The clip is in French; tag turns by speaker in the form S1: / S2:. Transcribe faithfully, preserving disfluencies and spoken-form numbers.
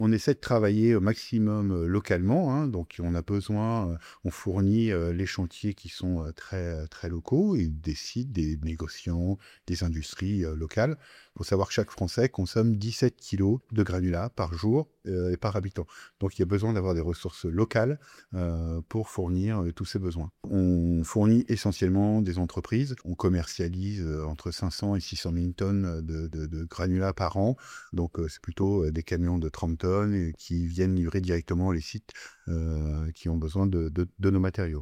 S1: On essaie de travailler au maximum, heu, localement, hein, donc on a besoin, heu, on fournit, heu, les chantiers qui sont, heu, très, heu, très locaux et des sites, des négociants, des industries, heu, locales. Il faut savoir que chaque Français consomme dix-sept kilos de granulats par jour, heu, et par habitant. Donc il y a besoin d'avoir des ressources locales, heu, pour fournir, heu, tous ces besoins. On fournit essentiellement des entreprises. On commercialise, heu, entre cinq cents et six cent mille tonnes, de de de granulats par an. Donc, heu, c'est plutôt, heu, des camions de trente tonnes et qui viennent livrer directement les sites, heu, qui ont besoin de de de nos matériaux.